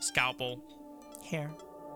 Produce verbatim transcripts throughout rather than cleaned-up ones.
Scalpel. Here.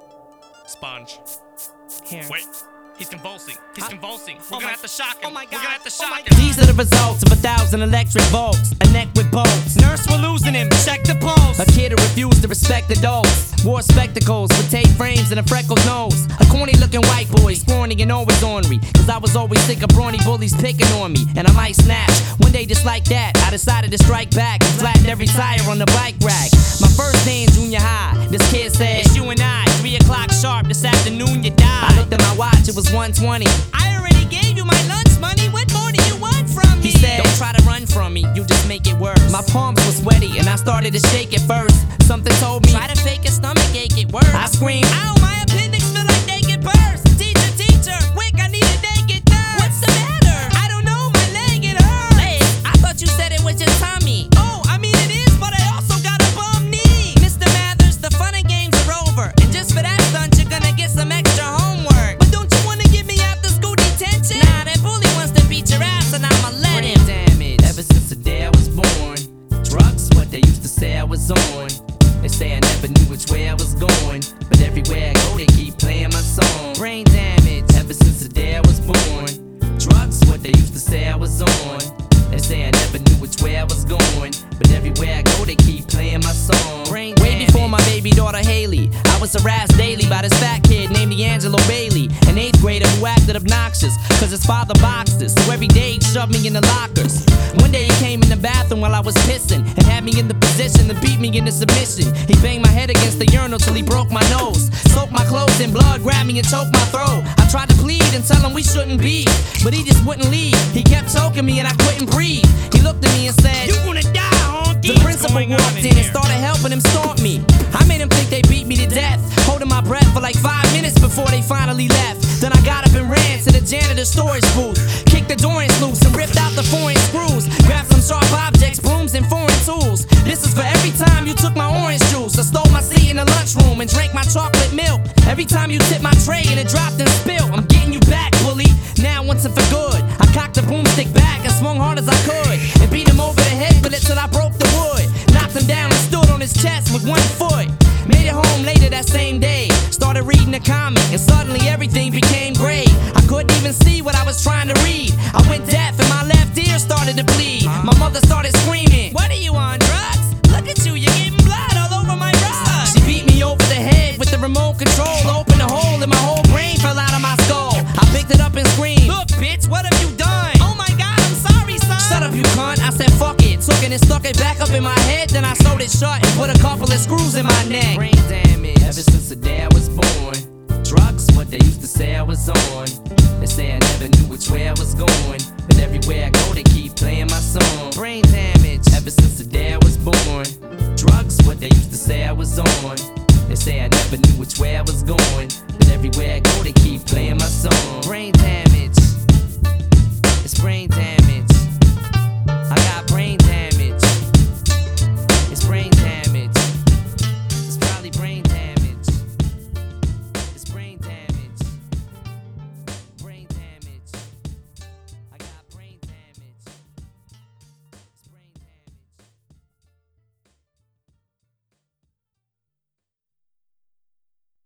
Sponge. Here. Wait. He's convulsing. He's Huh? convulsing. We're Oh gonna my- have to shock him. oh my We're God. gonna have to Oh shock my him. God. These are the results of a thousand electric volts. A neck with bolts. Nurse, we're losing him. Check the pulse. A kid who refused to respect adults. Wore spectacles with tape frames and a freckled nose. A corny looking white boy, scrawny and always ornery. Cause I was always sick of brawny bullies picking on me. And I might snatch. One day just like that, I decided to strike back and flatten every tire on the bike rack. My first day in junior high, this kid said, it's you and I, three o'clock sharp this afternoon you die. I looked at my watch, it was one twenty. I already gave you my lunch money, what more do you want from me? He said, don't try to run from me, you just make it worse. My palms were sweaty and I started to shake at first. Something told me, try to fake a stomach ache, it works. I screamed, ow, my appendix feel like they get burst. Teacher, teacher, quick, I need a naked nurse. What's the matter? I don't know, my leg, it hurts. Leg? I thought you said it was your tummy. Oh, I mean it is, but I also got a bum knee. Mister Mathers, the fun and games are over. And just for that stunt, you're gonna get some extra homework. But don't you wanna get me after school detention? Nah, that bully wants to beat your ass and I'ma let him. Damage. Ever since the day I was born, drugs, what they used to say I was on. They say I never knew which way I was going, but everywhere I go they keep playing my song. Brain damage. Ever since the day I was born, drugs, what they used to say I was on. They say I never knew which way I was going, but everywhere I go they keep playing my song. Brain Way before my baby daughter Haley, I was harassed daily by this fat kid named D'Angelo Bailey, an eighth grader who acted obnoxious, cause his father boxed us, so every day he shoved me in the lockers. One day he came in the bathroom while I was pissing, and had me in the position to beat me into submission. He banged my head against the urinal till he broke my nose, soaked my clothes in blood, grabbed me and choked my throat. I tried to plead and tell him we shouldn't be, but he just wouldn't leave. He kept choking me and I couldn't breathe. He looked at me and said, you gonna die, honky. The principal walked in and started helping him stomp me. I made him think they beat me to death, holding my breath for like five minutes before they finally left. Then I got up and ran to the janitor's storage booth, kicked the door loose and ripped out the foreign screws, grabbed some sharp objects, brooms and foreign tools. This is for every time you took my orange juice, or stole my seat in the lunchroom and drank my chocolate milk. Every time you tipped my tray and it dropped and spilled. I'm getting you back, bully, now once and for good. I cocked the broomstick back and swung hard as I could, and beat him over the head with it till I broke the wood. Knocked him down and stood on his chest with one foot. Made it home later that same day, started reading a comic, and suddenly everything became gray. I couldn't even see what I was trying to read. I went deaf and my left ear started to bleed. My mother started screaming, what are you on, drugs? Look at you, you're getting blood all over my rug. She beat me over the head with the remote control, opened a hole and my whole brain fell out of my skull. I picked it up and screamed, look bitch, what have you done? Oh my god, I'm sorry son. Shut up you cunt, I said fuck it. Took it and stuck it back up in my head, then I sewed it shut and put a couple of screws in my neck. Brain damage. Ever since the day I was born, drugs, what they used to say I was on. They say I never knew which way I was going, but everywhere I go they keep playing my song. Brain damage. Ever since the day I was born, drugs, what they used to say I was on. They say I never knew which way I was going, but everywhere I go they keep playing my song. Brain damage. It's brain